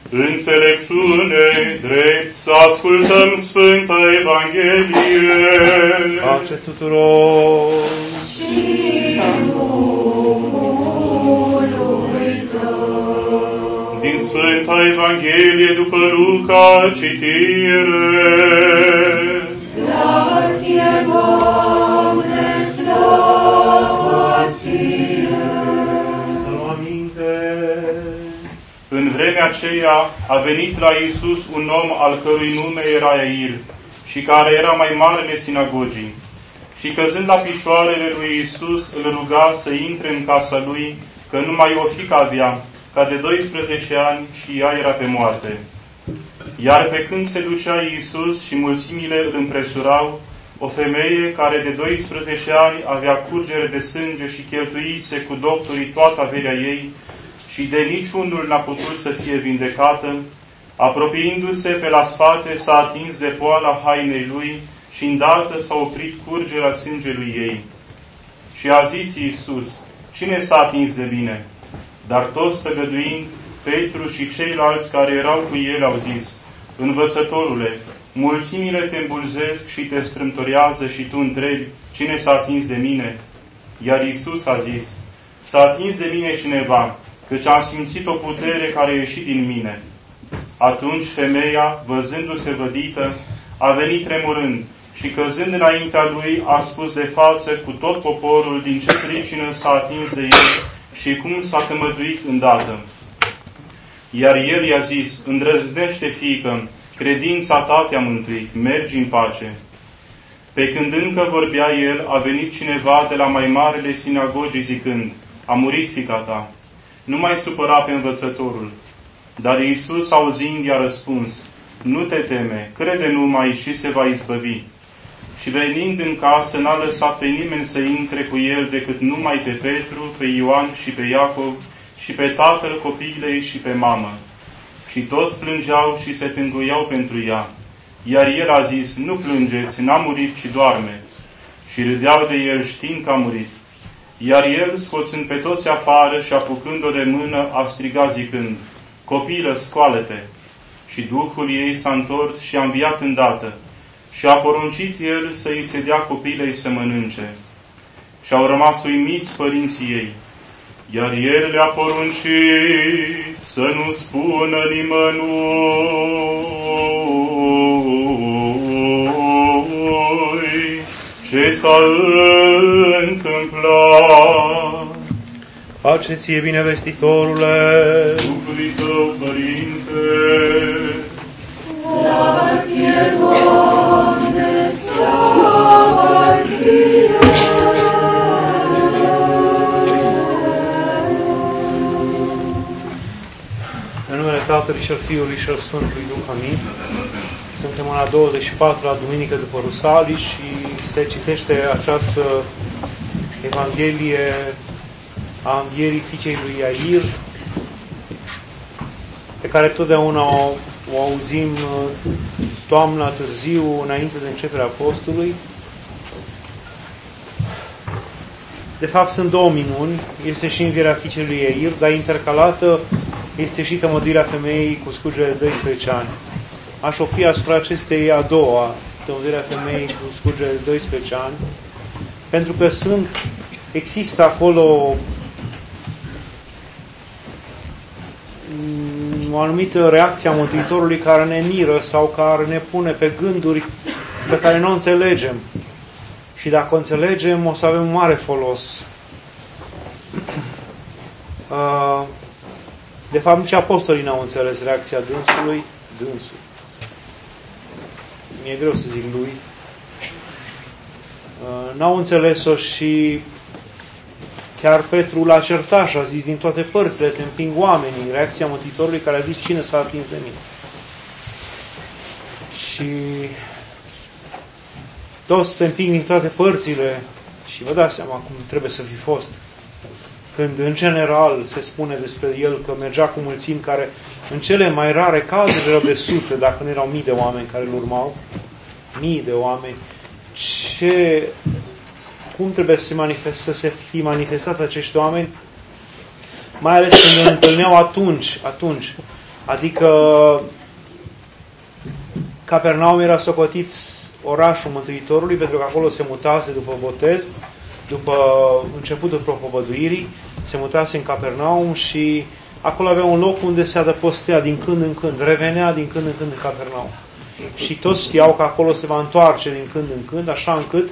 înțelepciune, drept să ascultăm Sfânta Evanghelie. Pace tuturor! Din Sfânta Evanghelie după Luca, citire. Slavă ție, Doamne, slavă ție! Să luăm aminte. În vremea aceea a venit la Iisus un om al cărui nume era Iair și care era mai marele sinagogii. Și căzând la picioarele lui Iisus, îl ruga să intre în casa lui, că numai o fiică avea, ca de 12 ani, și ea era pe moarte. Iar pe când se ducea Iisus și mulțimile îl împresurau, o femeie care de 12 ani avea curgere de sânge și cheltuise cu doctorii toată averea ei și de niciunul n-a putut să fie vindecată, apropiindu-se pe la spate, s-a atins de poala hainei lui și îndată s-a oprit curgerea sângelui ei. Și a zis Iisus: cine s-a atins de mine? Dar toți tăgăduind, Petru și ceilalți care erau cu el au zis: Învățătorule, mulțimile te îmbulzesc și te strâmtorează și tu întrebi: cine s-a atins de mine? Iar Iisus a zis: s-a atins de mine cineva, căci am simțit o putere care a ieșit din mine. Atunci femeia, văzându-se vădită, a venit tremurând și căzând înaintea lui a spus de față cu tot poporul din ce pricină s-a atins de el și cum s-a tămăduit îndată. Iar el i-a zis: îndrăznește, fiică, credința ta te-a mântuit, mergi în pace. Pe când încă vorbea el, a venit cineva de la mai marele sinagogii zicând: a murit fiica ta, nu mai supăra pe învățătorul. Dar Iisus, auzind, i-a răspuns: nu te teme, crede numai și se va izbăvi. Și venind în casă, n-a lăsat pe nimeni să intre cu el decât numai pe Petru, pe Ioan și pe Iacov și pe tatăl copilei și pe mamă. Și toți plângeau și se tânguiau pentru ea. Iar el a zis: nu plângeți, n-a murit, ci doarme. Și râdeau de el știind că a murit. Iar el, scoțând pe toți afară și apucând-o de mână, a strigat zicând: copilă, scoală-te! Și duhul ei s-a întors și a înviat îndată. Și a poruncit el să îi se dea copilei să mănânce. Și au rămas uimiți părinții ei. Iar el le-a poruncit să nu spună nimănui ce s-a întâmplat. Pace ție, binevestitorule! Duhului tău, Părinte! Slavă ție, Doamne, slavă ție! În numele Tatălui și al Fiului și al Sfântului Duh, amin. Suntem în a 24-a duminică după Rusalii și se citește această Evanghelie a învierii fiicei lui Iair, pe care totdeauna o auzim toamna târziu, înainte de începerea postului. De fapt, sunt două minuni. Este și învierea fiicei lui Iair, dar intercalată este și tămăduirea femeii cu scurgere de 12 ani. Aș opri asupra acestei a doua, tămăduirea femeii cu scurgere de 12 ani, pentru că există acolo o anumită reacție a Mântuitorului care ne miră sau care ne pune pe gânduri pe care nu o înțelegem. Și dacă o înțelegem, o să avem un mare folos. De fapt, nici apostolii n-au înțeles reacția dânsului. Mi-e greu să zic lui. N-au înțeles-o și chiar Petru l-a certat și a zis: din toate părțile te împing oamenii. Reacția Mântuitorului care a zis: cine s-a atins de mine? Și toți te împing din toate părțile și vă dați seama cum trebuie să fi fost. Când în general se spune despre el că mergea cu mulțimi care în cele mai rare cazuri erau de sute, dacă nu erau mii de oameni care îl urmau. Mii de oameni. Cum trebuie să se fi manifestat acești oameni? Mai ales când îl întâlneau atunci. Adică Capernaum era socotit orașul Mântuitorului, pentru că acolo se mutase după botez, după începutul propovăduirii, se mutase în Capernaum și acolo avea un loc unde se adăpostea din când în când, revenea din când în când în Capernaum. Și toți știau că acolo se va întoarce din când în când, așa încât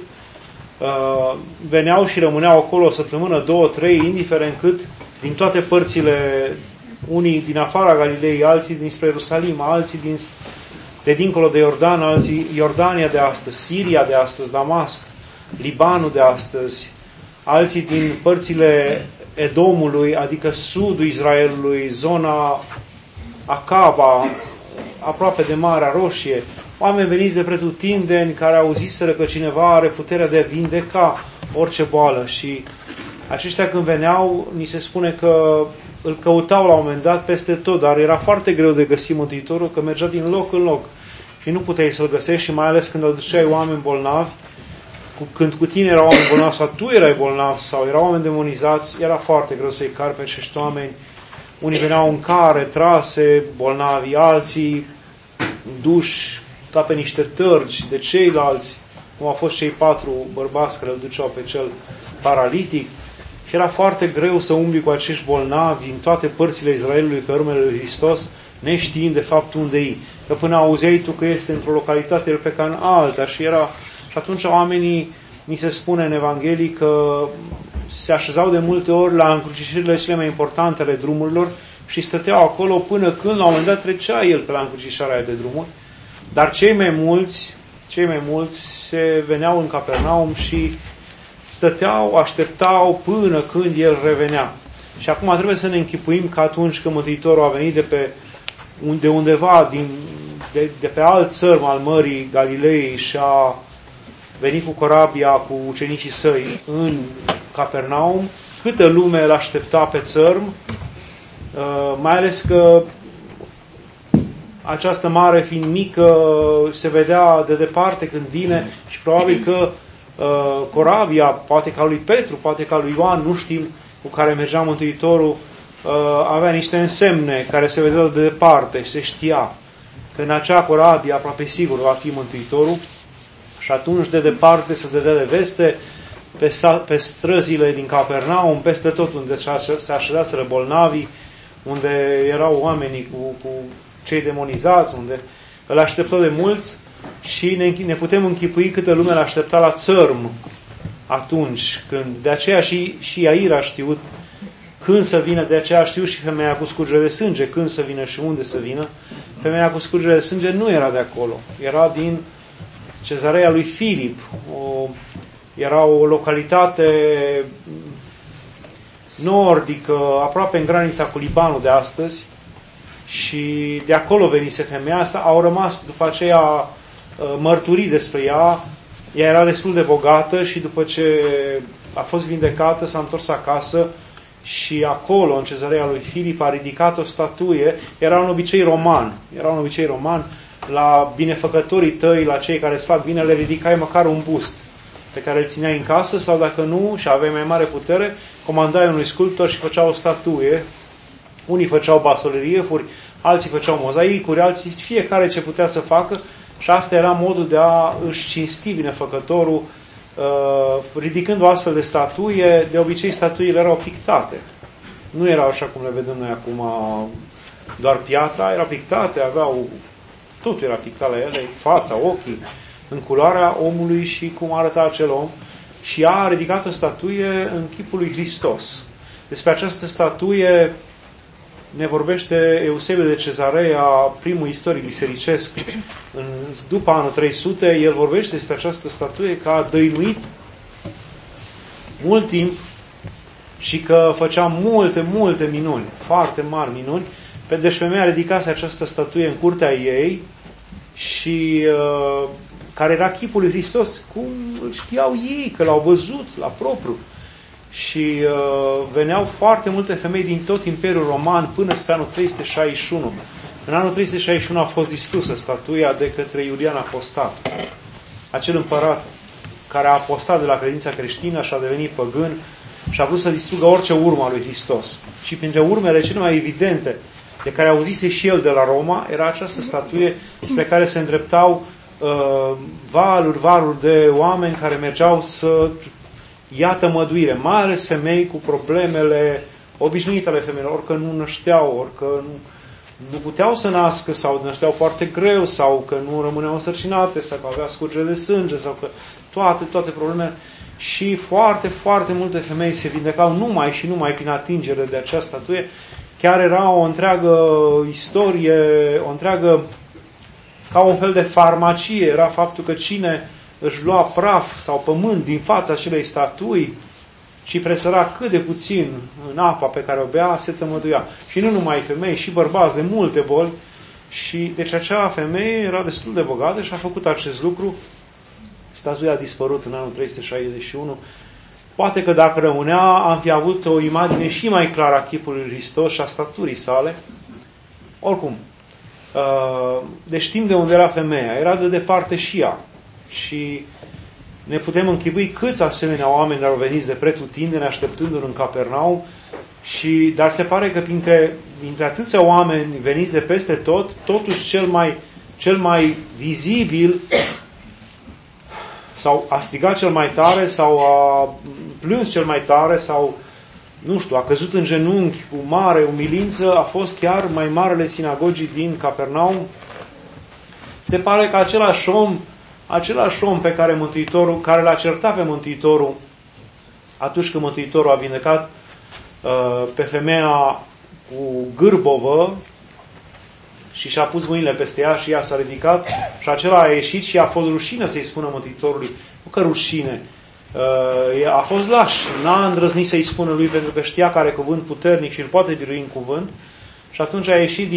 veneau și rămâneau acolo o săptămână, 2, 3, indiferent cât, din toate părțile, unii din afara Galilei, alții dinspre Ierusalim, alții de dincolo de Iordan, alții Iordania de astăzi, Siria de astăzi, Damasc, Libanul de astăzi, alții din părțile Edomului, adică sudul Israelului, zona Acaba, aproape de Marea Roșie, oameni veniți de pretutindeni care auziseră că cineva are puterea de a vindeca orice boală și aceștia când veneau, ni se spune că îl căutau la un moment dat peste tot, dar era foarte greu de găsi Mântuitorul, că mergea din loc în loc și nu puteai să-l găsești și mai ales când aduceai oameni bolnavi, când cu tine erau oameni bolnavi sau tu erai bolnav sau erau oameni demonizați, era foarte greu să-i cari pe acești oameni. Unii veneau în care, trase, bolnavi, alții duși ca pe niște tărgi de ceilalți, cum au fost cei 4 bărbați care îl duceau pe cel paralitic. Și era foarte greu să umbli cu acești bolnavi în toate părțile Israelului pe urmele lui Hristos, neștiind de fapt unde e. Că până auzeai tu că este într-o localitate, el pleca în alta și atunci oamenii, ni se spune în Evanghelii că se așezau de multe ori la încrucișările cele mai importante ale drumurilor și stăteau acolo până când la un moment dat trecea el pe la încrucișarea aia de drumuri. Dar cei mai mulți se veneau în Capernaum și stăteau, așteptau până când el revenea. Și acum trebuie să ne închipuim că atunci când Mântuitorul a venit de undeva, de pe alt țărm al Mării Galilei și a venit cu corabia, cu ucenicii săi în Capernaum, câtă lume îl aștepta pe țărm, mai ales că această mare fiind mică se vedea de departe când vine și probabil că corabia, poate ca lui Petru, poate ca lui Ioan, nu știm, cu care mergea Mântuitorul, avea niște însemne care se vedeau de departe și se știa că în acea corabie aproape sigur va fi Mântuitorul și atunci de departe se dădea de veste pe străzile din Capernaum, peste tot unde se așezaseră bolnavii, unde erau oamenii cu cei demonizați, unde îl așteptau de mulți și ne putem închipui câtă lume îl aștepta la țărm atunci când. De aceea și Iair a știut când să vină, de aceea a știut și femeia cu scurgere de sânge când să vină și unde să vină. Femeia cu scurgere de sânge nu era de acolo, era din Cezarea lui Filip, era o localitate nordică, aproape în granița cu Libanul de astăzi, și de acolo venise femeia asta. Au rămas după aceea mărturii despre ea. Ea era destul de bogată și după ce a fost vindecată s-a întors acasă și acolo, în Cezarea lui Filip, a ridicat o statuie. Era un obicei roman. La binefăcătorii tăi, la cei care îți fac bine, le ridicai măcar un bust pe care îl țineai în casă sau dacă nu, și aveai mai mare putere, comandai unui sculptor și făcea o statuie. Unii făceau basoleriefuri, alții făceau mozaicuri, alții fiecare ce putea să facă și asta era modul de a își cinsti binefăcătorul, ridicând o astfel de statuie. De obicei statuile erau pictate. Nu erau așa cum le vedem noi acum, doar piatra, era pictate, totul era pictat la ele, fața, ochii, în culoarea omului și cum arăta acel om. Și a ridicat o statuie în chipul lui Hristos. Despre această statuie ne vorbește Eusebiu de Cezarea, primul istoric bisericesc, după anul 300, el vorbește despre această statuie că a dăinuit mult timp și că făcea multe minuni, foarte mari minuni. Deci femeia ridicase această statuie în curtea ei și care era chipul lui Hristos, cum știau ei, că l-au văzut la propriu. Și veneau foarte multe femei din tot Imperiul Roman până spre anul 361. În anul 361 a fost distrusă statuia de către Iulian Apostat, acel împărat care a apostat de la credința creștină și a devenit păgân și a vrut să distrugă orice urmă a lui Hristos. Și printre urmele cele mai evidente de care auzise și el de la Roma, era această statuie spre care se îndreptau valuri de oameni care mergeau să ia tămăduire, mai ales femei cu problemele obișnuite ale femeilor, orică nu nășteau, orică nu puteau să nască sau nășteau foarte greu sau că nu rămâneau însărcinate sau că avea scurgere de sânge sau că toate problemele. Și foarte, foarte multe femei se vindecau numai prin atingere de această statuie. Chiar era o întreagă istorie, ca un fel de farmacie, era faptul că cine își lua praf sau pământ din fața acelei statui și presăra cât de puțin în apa pe care o bea, se tămăduia. Și nu numai femei, și bărbați de multe boli. Și deci acea femeie era destul de bogată și a făcut acest lucru. Statuia a dispărut în anul 361. Poate că dacă rămânea, am fi avut o imagine și mai clară a chipului lui Hristos și a staturii sale. Oricum, deci știm de unde era femeia. Era de departe și ea. Și ne putem închipui câți asemenea oameni au venit de pretutindeni așteptându-l în Capernaum, dar se pare că printre atâția oameni veniți de peste tot, totuși cel mai vizibil sau a strigat cel mai tare sau a plâns cel mai tare sau, nu știu, a căzut în genunchi cu mare umilință, a fost chiar mai marele sinagogii din Capernaum. Se pare că același om pe care Mântuitorul, care l-a certat pe Mântuitorul atunci când Mântuitorul a vindecat pe femeia cu gârbovă și și-a pus mâinile peste ea și ea s-a ridicat și acela a ieșit și a fost rușine să-i spună Mântuitorului. Nu că rușine, a fost laș, n-a îndrăznit să-i spună lui pentru că știa că are cuvânt puternic și îl poate birui în cuvânt. Și atunci a ieșit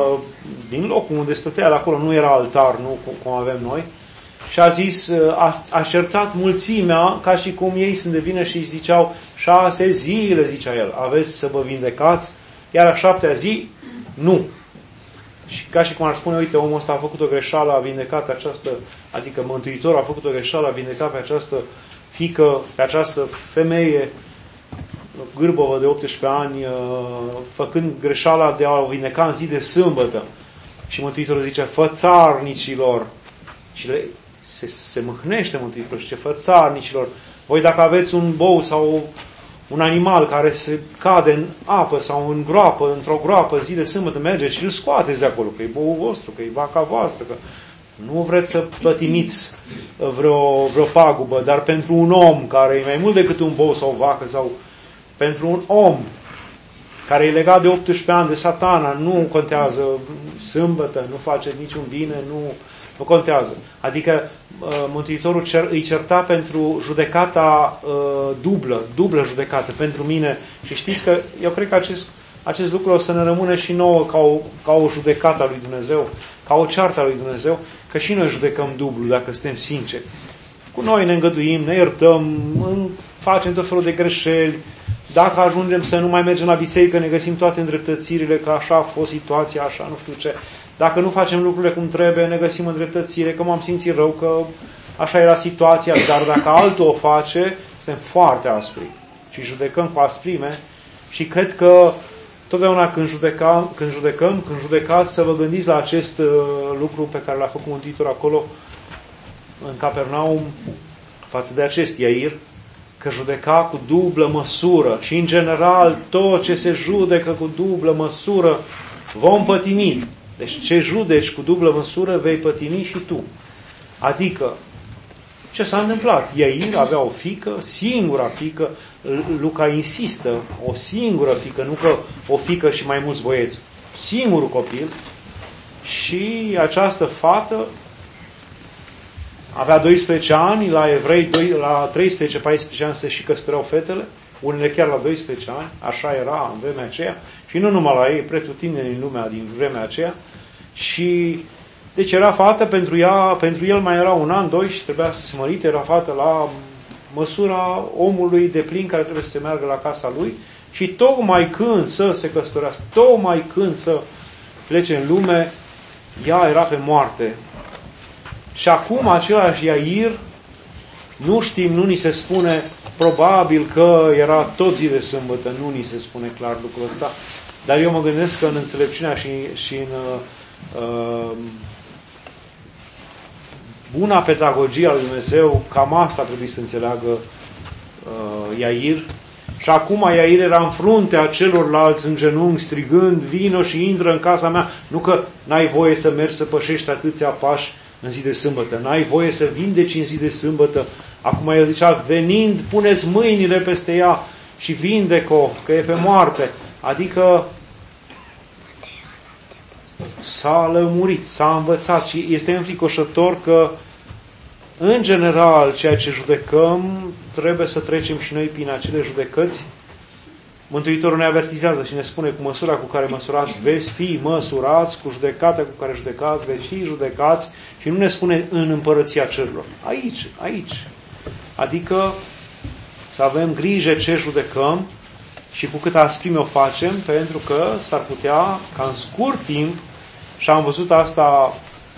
din locul unde stătea, de acolo nu era altar, nu cum avem noi, și a zis, a certat mulțimea, ca și cum ei sunt de vină și îi ziceau, 6 zile, zicea el, aveți să vă vindecați, iar a 7-a zi, nu. Și ca și cum ar spune, uite, omul ăsta a făcut o greșeală, a vindecat pe această, adică Mântuitorul a făcut o greșeală, a vindecat pe această fiică, pe această femeie gârbovă de 18 ani, făcând greșeala de a o vindeca în zi de sâmbătă. Și Mântuitorul zice, fățarnicilor, și se mâhnește Mântuitorul și zice, fățarnicilor, voi dacă aveți un bou sau un animal care se cade în apă sau în groapă, într-o groapă, zi de sâmbătă, mergeți și îl scoateți de acolo, că e boul vostru, că e vaca voastră, că nu vreți să pătimiți vreo pagubă, dar pentru un om care e mai mult decât un bou sau o vacă, sau pentru un om care e legat de 18 ani de Satana, nu contează sâmbătă, nu face niciun bine, nu contează. Adică Mântuitorul îi certa pentru judecata dublă judecată pentru mine. Și știți că eu cred că acest lucru o să ne rămână și nouă ca o judecată a lui Dumnezeu, ca o ceartă a lui Dumnezeu, că și noi judecăm dublu dacă suntem sinceri. Cu noi ne îngăduim, ne iertăm, facem tot felul de greșeli. Dacă ajungem să nu mai mergem la biserică, ne găsim toate îndreptățirile, că așa a fost situația, așa, nu știu ce. Dacă nu facem lucrurile cum trebuie, ne găsim îndreptățire, că m-am simțit rău, că așa era situația, dar dacă altul o face, suntem foarte aspri și judecăm cu asprime. Și cred că totdeauna când judecați, să vă gândiți la acest lucru pe care l-a făcut Mântuitorul acolo în Capernaum față de acest Iair, că judeca cu dublă măsură și în general tot ce se judecă cu dublă măsură vom pătimi. Deci ce judeci cu dublă măsură vei pătimi și tu. Adică, ce s-a întâmplat? Iair avea o fiică, singura fiică, Luca insistă, o singură fiică, nu că o fiică și mai mulți băieți, singurul copil, și această fată avea 12 ani, la evrei la 13-14 ani se și căsătoreau fetele, unele chiar la 12 ani, așa era în vremea aceea, și nu numai la ei, pretutindeni în lumea din vremea aceea. Și deci era fată, pentru el mai era 1 an, 2 și trebuia să se mărite, era fată la măsura omului de plin care trebuie să se meargă la casa lui și tocmai când să se căsătorească, tocmai când să plece în lume, ea era pe moarte. Și acum același Iair, nu știm, nu ni se spune, probabil că era tot zi de sâmbătă, nu ni se spune clar lucrul ăsta, Dar eu mă gândesc că în înțelepciunea și în buna pedagogie a lui Dumnezeu, cam asta trebuie să înțeleagă Iair. Și acum Iair era în fruntea celorlalți în genunchi, strigând, vină și intră în casa mea. Nu că n-ai voie să mergi să pășești atâția pași în zi de sâmbătă, n-ai voie să vindeci în zi de sâmbătă. Acum el zicea, venind, puneți mâinile peste ea și vindec-o, că e pe moarte. Adică s-a lămurit, s-a învățat și este înfricoșător că în general, ceea ce judecăm, trebuie să trecem și noi prin acele judecăți. Mântuitorul ne avertizează și ne spune, cu măsura cu care măsurați veți fi măsurați, cu judecata cu care judecați veți fi judecați, și nu ne spune în împărăția cerurilor. Aici. Adică să avem grijă ce judecăm și cu cât asprime o facem, pentru că s-ar putea ca în scurt timp, și am văzut asta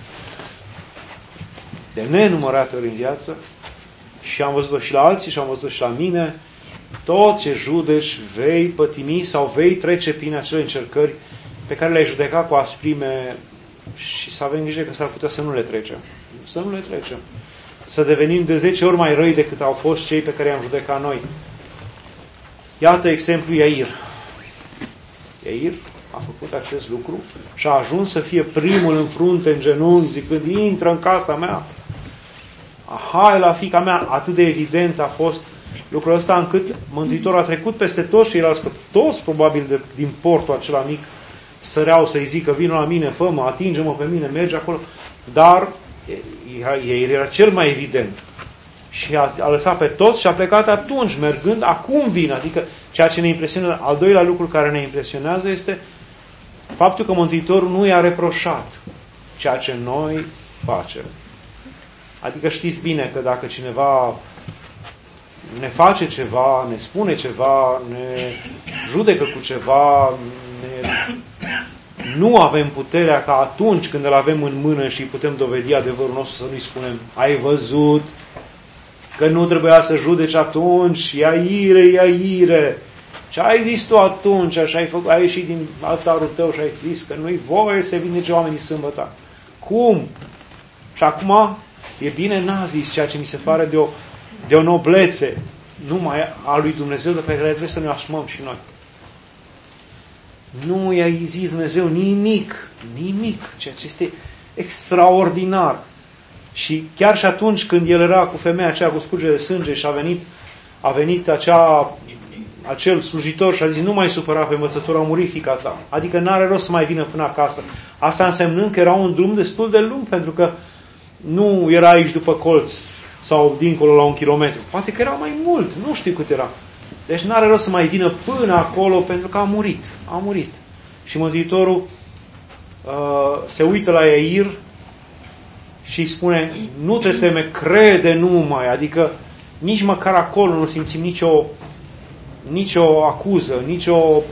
de nenumărate ori în viață, și am văzut-o și la alții și am văzut-o și la mine, tot ce judeci vei pătimi sau vei trece prin acele încercări pe care le-ai judecat cu asprime, și să avem grijă că s-ar putea să nu le trecem. Să nu le trecem. Să devenim de 10 ori mai răi decât au fost cei pe care i-am judecat noi. Iată exemplu Iair. Iair a făcut acest lucru și a ajuns să fie primul în frunte, în genunchi, zicând, intră în casa mea. Hai la fiica mea. Atât de evident a fost lucrul ăsta, încât Mântuitorul a trecut peste toți ceilalți, că toți probabil din portul acela mic săreau să-i zică, vină la mine, fă-mă, atinge-mă pe mine, merge acolo. Dar Iair era cel mai evident. Și a lăsat pe toți și a plecat atunci, mergând, acum vin. Adică ceea ce ne impresionează, al doilea lucru care ne impresionează este faptul că Mântuitorul nu i-a reproșat ceea ce noi facem. Adică știți bine că dacă cineva ne face ceva, ne spune ceva, ne judecă cu ceva, nu avem puterea ca atunci când îl avem în mână și putem dovedi adevărul nostru să nu-i spunem, ai văzut că nu trebuia să judeci atunci, Iaire, ce ai zis tu atunci, așa ai ieșit din altarul tău și ai zis că nu-i voie să vindece oamenii sâmbătă. Cum? Și acum e bine, n-a zis ceea ce mi se pare de o noblețe numai a lui Dumnezeu, de pe care trebuie să ne asumăm și noi. Nu i-a zis Dumnezeu nimic, ceea ce este extraordinar. Și chiar și atunci când el era cu femeia aceea cu scurgere de sânge și a venit acel slujitor și a zis, nu mai supăra pe învățător, a murit fiica ta. Adică n-are rost să mai vină până acasă. Asta însemnând că era un drum destul de lung, pentru că nu era aici după colț sau dincolo la 1 kilometru. Poate că era mai mult, nu știu cât era. Deci n-are rost să mai vină până acolo, pentru că a murit. Și Mântuitorul se uită la Iair și îi spune, nu te teme, crede numai. Adică nici măcar acolo nu simțim nicio acuză, nicio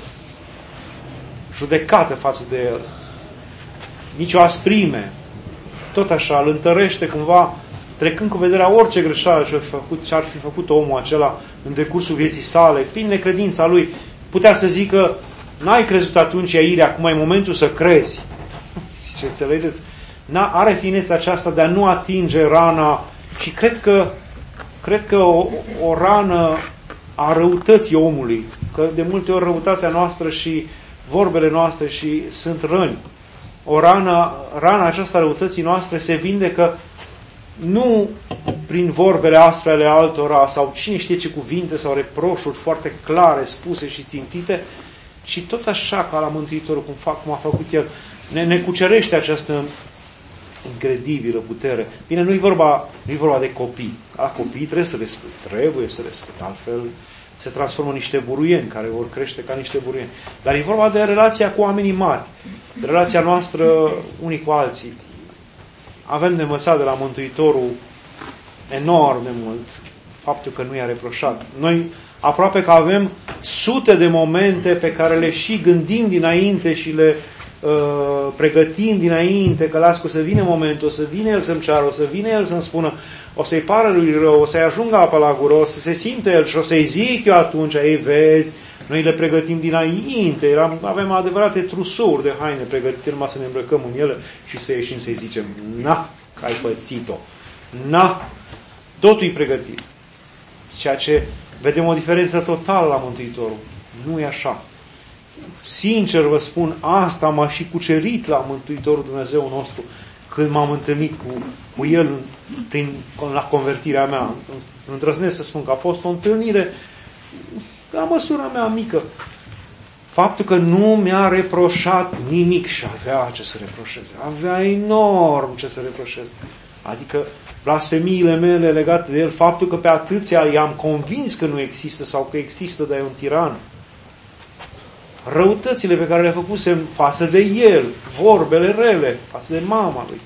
judecată față de el, nicio asprime. Tot așa, îl întărește cumva, trecând cu vederea orice greșeală ce ar fi făcut omul acela în decursul vieții sale, prin necredința lui. Putea să zică, n-ai crezut atunci, Iaire, acum e momentul să crezi. Ce înțelegeți? Are finețea aceasta de a nu atinge rana și cred că o rană a răutății omului, că de multe ori răutatea noastră și vorbele noastre și sunt răni. O rana aceasta a răutății noastre se vindecă nu prin vorbele aspre ale altora sau cine știe ce cuvinte sau reproșuri foarte clare, spuse și țintite, ci tot așa ca la Mântuitorul, cum a făcut el. Ne cucerește această incredibilă putere. Bine, nu-i vorba de copii. La copii trebuie să le spui. Altfel se transformă în niște buruieni care vor crește ca niște buruieni. Dar e vorba de relația cu oamenii mari. De relația noastră unii cu alții. Avem de învățat de la Mântuitorul enorm de mult faptul că nu i-a reproșat. Noi aproape că avem sute de momente pe care le și gândim dinainte și le pregătim dinainte, că las că o să vină momentul, o să vină el să-mi ceară, o să vină el să-mi spună, o să-i pară lui rău, o să-i ajungă apa la gură, o să se simte el și o să-i zic eu atunci, ei vezi, Noi le pregătim dinainte, avem adevărate trusuri de haine pregătite numai să ne îmbrăcăm în ele și să ieșim să-i zicem, na, că ai pățit-o, na, totul e pregătit. Ceea ce vedem o diferență totală la Mântuitorul. Nu e așa. Sincer vă spun, asta m-a și cucerit la Mântuitorul Dumnezeu nostru când m-am întâlnit cu El la convertirea mea. Îndrăznesc să spun că a fost o întâlnire la măsura mea mică. Faptul că nu mi-a reproșat nimic și avea ce să reproșeze. Avea enorm ce să reproșeze. Adică blasfemiile mele legate de El, faptul că pe atâția i-am convins că nu există sau că există, dar e un tiran. Răutățile pe care le-a făcusem față de El, vorbele rele, față de mama lui.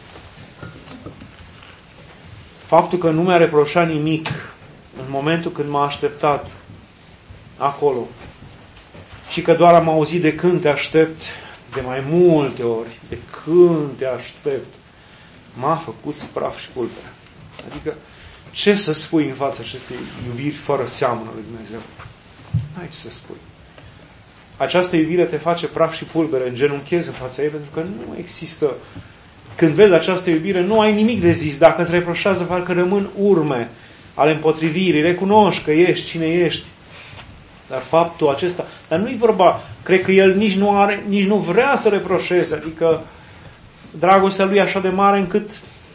Faptul că nu mi-a reproșat nimic în momentul când m-a așteptat acolo și că doar am auzit de când te aștept de mai multe ori, de când te aștept, m-a făcut praf și pulbere. Adică, ce să spui în fața acestei iubiri fără seamănă lui Dumnezeu? N-ai ce să spui. Această iubire te face praf și pulbere, îngenunchezi în fața ei, pentru că nu există. Când vezi această iubire, nu ai nimic de zis. Dacă îți reproșează, parcă rămân urme ale împotrivirii. Recunoști că ești cine ești. Dar faptul acesta, dar nu-i vorba, cred că el nici nu vrea să reproșeze, adică dragostea lui e așa de mare încât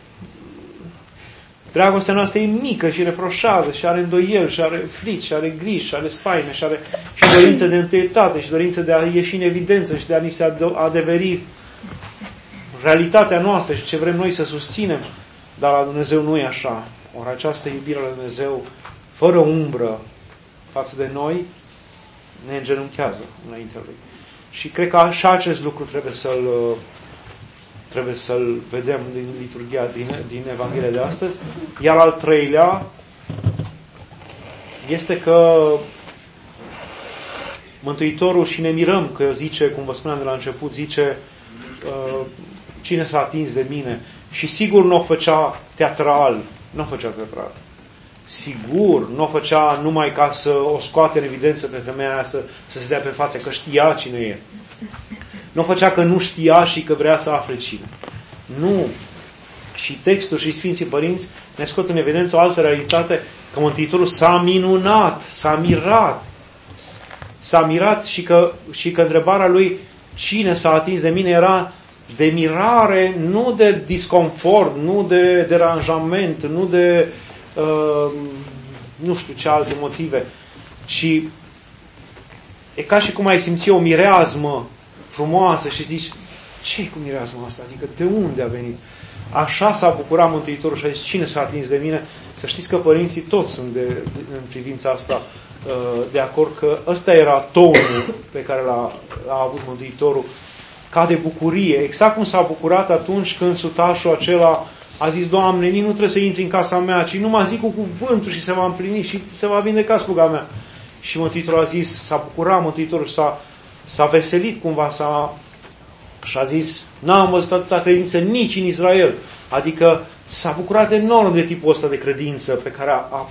dragostea noastră e mică și reproșează și are îndoieli și are frici și are griji și are spaime și are și dorință de întâietate și dorință de a ieși în evidență și de a ni se adeveri realitatea noastră și ce vrem noi să susținem, dar la Dumnezeu nu e așa. Ori această iubire la Dumnezeu, fără umbră față de noi, ne îngenunchează înaintea Lui. Și cred că așa acest lucru trebuie să-l vedem din liturghia, din Evanghelia de astăzi. Iar al treilea este că Mântuitorul, și ne mirăm că zice, cum vă spuneam de la început, zice cine s-a atins de mine. Și sigur nu o făcea teatral. Sigur, nu o făcea numai ca să o scoate în evidență pe femeia aia să se dea pe față, că știa cine e. Nu o făcea că nu știa și că vrea să afle cine. Nu. Și textul și Sfinții Părinți ne scot în evidență o altă realitate, că Mântuitorul s-a minunat, s-a mirat. S-a mirat și că întrebarea lui, cine s-a atins de mine, era de mirare, nu de disconfort, nu de deranjament, nu de nu știu ce alte motive, ci e ca și cum ai simți o mireazmă frumoasă și zici, ce-i cu mireazma asta? Adică de unde a venit? Așa s-a bucurat Mântuitorul și a zis, cine s-a atins de mine? Să știți că părinții toți sunt în privința asta de acord că ăsta era tonul pe care l-a avut Mântuitorul, ca de bucurie, exact cum s-a bucurat atunci când sutașul acela a zis, Doamne, nici nu trebuie să intri în casa mea, ci numai zic cu cuvântul și se va împlini și se va vindeca sluga mea. Și Mântuitorul a zis, s-a bucurat Mântuitorul, s-a veselit cumva, și a zis, n-am văzut atâta credință nici în Israel. Adică s-a bucurat enorm de tipul ăsta de credință pe care a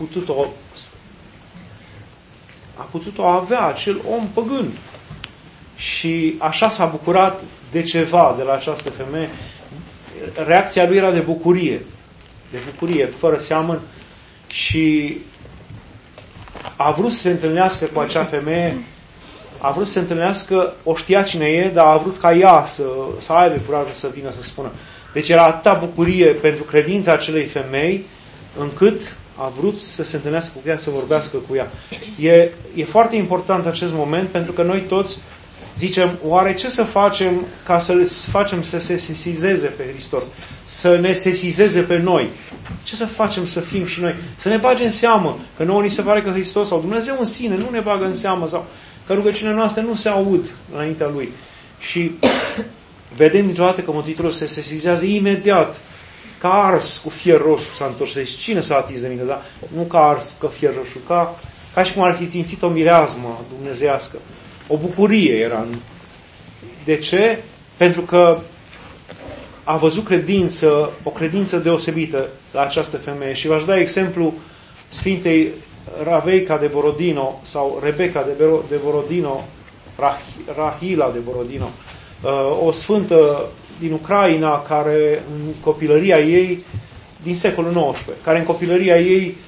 putut-o avea acel om păgân. Și așa s-a bucurat de ceva de la această femeie. Reacția lui era de bucurie, fără seamăn, și a vrut să se întâlnească cu acea femeie, a vrut să se întâlnească, o știa cine e, dar a vrut ca ea să aibă curajul să vină să spună. Deci era atâta bucurie pentru credința acelei femei, încât a vrut să se întâlnească cu ea, să vorbească cu ea. E foarte important acest moment, pentru că noi toți zicem, oare ce să facem ca să le facem să se sesizeze pe Hristos? Să ne sesizeze pe noi. Ce să facem să fim și noi? Să ne bage în seamă. Că nouă ni se pare că Hristos sau Dumnezeu în sine nu ne bagă în seamă, sau că rugăciunile noastre nu se aud înaintea Lui. Și vedem dintr-o dată că Mântuitorul se sesizează imediat. Ca ars cu fier roșu s-a întors. Deci cine s-a atins de mine? Da? Nu ca ars cu fier roșu, ca și cum ar fi simțit o mireazmă dumnezeiască. O bucurie era. De ce? Pentru că a văzut o credință deosebită la această femeie. Și v-aș da exemplu Sfintei Raveica de Borodino sau Rebecca de Borodino, Rahila de Borodino, o sfântă din Ucraina care în copilăria ei, din secolul XIX, care în copilăria ei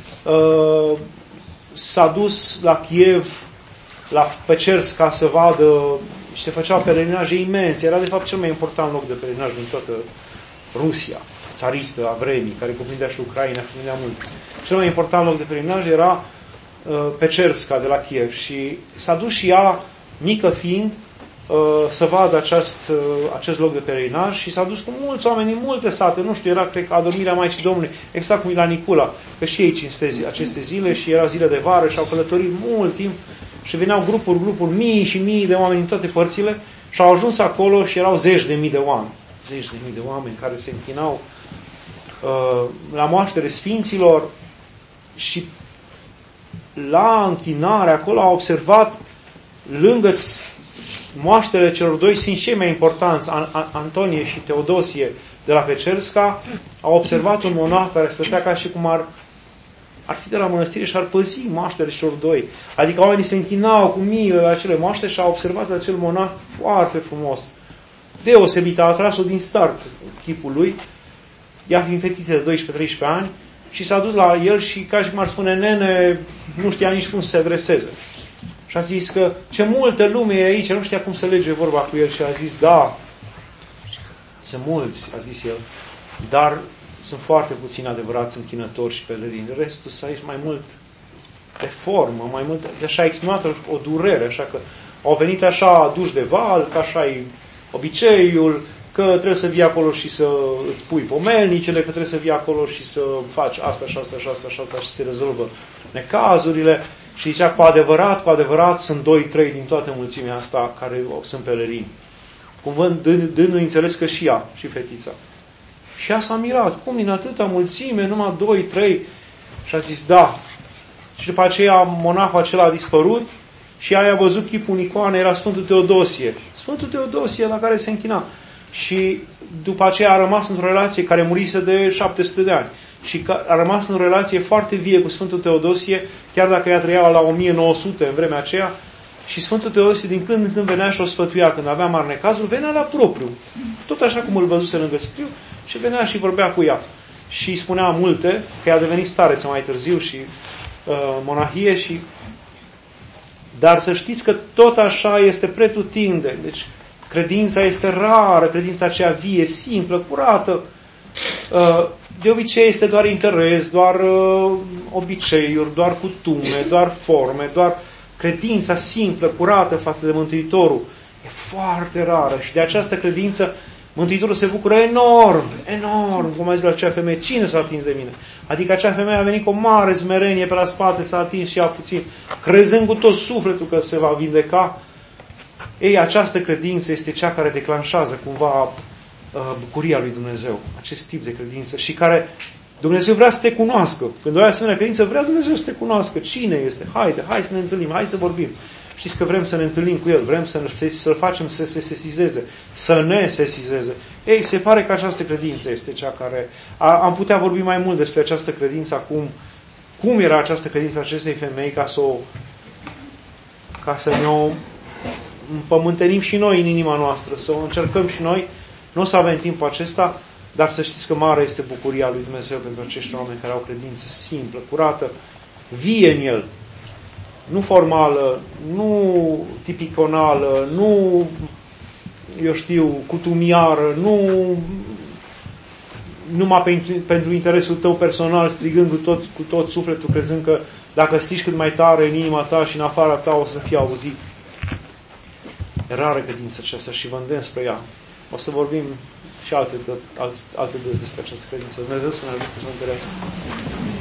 s-a dus la Kiev, la Pecersk, ca să vadă și se făceau pelerinaje imense. Era de fapt cel mai important loc de pelerinaj din toată Rusia, țaristă a vremii, care cuprindea și Ucraina, cuprindea mult. Cel mai important loc de pelerinaj era Pecerska de la Kiev și s-a dus și ea, mică fiind, să vadă acest loc de pelerinaj și s-a dus cu mulți oameni din multe sate, nu știu, era, cred că, adormirea Maicii Domnului, exact cum e la Nicula, că și ei cinstezi aceste zile și erau zile de vară și au călătorit mult timp și veneau grupuri, mii și mii de oameni din toate părțile și au ajuns acolo și erau zeci de mii de oameni. Zeci de mii de oameni care se închinau la moaștere sfinților și la închinare acolo au observat lângă moaștele celor doi sfinți cei mai importanți, Antonie și Teodosie de la Pecerska, au observat un monah care stătea ca și cum ar fi de la mănăstire și ar păzi moaștele celor doi. Adică oamenii se închinau cu miile la acele moaște și au observat acel monah foarte frumos. Deosebit, a atras-o din start chipul lui, ea fiind fetiță de 12-13 ani, și s-a dus la el și ca și cum ar spune, nene, nu știa nici cum să se adreseze. Și a zis că ce multă lume e aici, nu știa cum să lege vorba cu el și a zis, da, sunt mulți, a zis el, dar sunt foarte puțini adevărați închinători și pelerini. Restul să aici mai mult de formă, mai mult, de așa a exprimat o durere, așa că au venit așa duși de val, că așa e obiceiul, că trebuie să vii acolo și să îți pui pomelnicele, că trebuie să vii acolo și să faci asta și asta și asta și asta și se rezolvă necazurile. Și zicea, cu adevărat, sunt 2-3 din toată mulțimea asta care sunt pelerini. Cumva dându-i înțeles că și ea, și fetița. Și ea s-a mirat. Cum din atâta mulțime, numai 2-3? Și a zis, da. Și după aceea monahul acela a dispărut și ea a văzut chipul în icoană, era Sfântul Teodosie. Sfântul Teodosie la care se închina. Și după aceea a rămas într-o relație care murise de 700 de ani. Și a rămas în o relație foarte vie cu Sfântul Teodosie, chiar dacă ea trăia la 1900 în vremea aceea, și Sfântul Teodosie din când în când venea și o sfătuia când avea mari necazuri, venea la propriu, tot așa cum îl văzuse lângă scriu, și venea și vorbea cu ea. Și îi spunea multe, că ea a devenit stareță mai târziu și monahie, dar să știți că tot așa este pretutindeni. Deci credința este rară, credința aceea vie, simplă, curată. De obicei este doar interes, doar obiceiuri, doar cutume, doar forme, doar credința simplă, curată față de Mântuitorul. E foarte rară și de această credință Mântuitorul se bucură enorm, cum a zis la acea femeie, cine s-a atins de mine? Adică acea femeie a venit cu o mare smerenie pe la spate, s-a atins și ea puțin, crezând cu tot sufletul că se va vindeca. Ei, această credință este cea care declanșează cumva bucuria lui Dumnezeu, acest tip de credință și care Dumnezeu vrea să te cunoască. Când ai asemenea credință, vrea Dumnezeu să te cunoască. Cine este? Hai să ne întâlnim, hai să vorbim. Știți că vrem să ne întâlnim cu El, vrem să-L facem să se sesizeze, să ne sesizeze. Ei, se pare că această credință este cea care... Am putea vorbi mai mult despre această credință acum, cum era această credință acestei femei, ca să ne o împământenim și noi în inima noastră, să o încercăm și noi. Nu o să avem timpul acesta, dar să știți că mare este bucuria lui Dumnezeu pentru acești oameni care au credință simplă, curată, vie în El. Nu formală, nu tipiconală, nu, eu știu, cutumiară, nu numai pentru interesul tău personal, strigând cu tot sufletul, crezând că dacă strigi cât mai tare în inima ta și în afara ta o să fie auzit. E rară credința aceasta și vă îndemn spre ea. O să vorbim și alte dăți despre această credință. Dumnezeu să ne ajute să întărească.